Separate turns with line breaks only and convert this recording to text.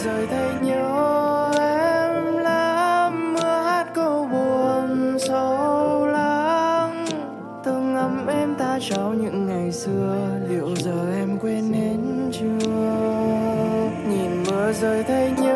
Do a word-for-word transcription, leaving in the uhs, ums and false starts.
rơi thấy nhớ em lắm, mưa hát câu buồn sâu lắng, từng ngắm em ta trao những ngày xưa, liệu giờ em quên hết chưa? Nhìn mưa rơi thấy nhớ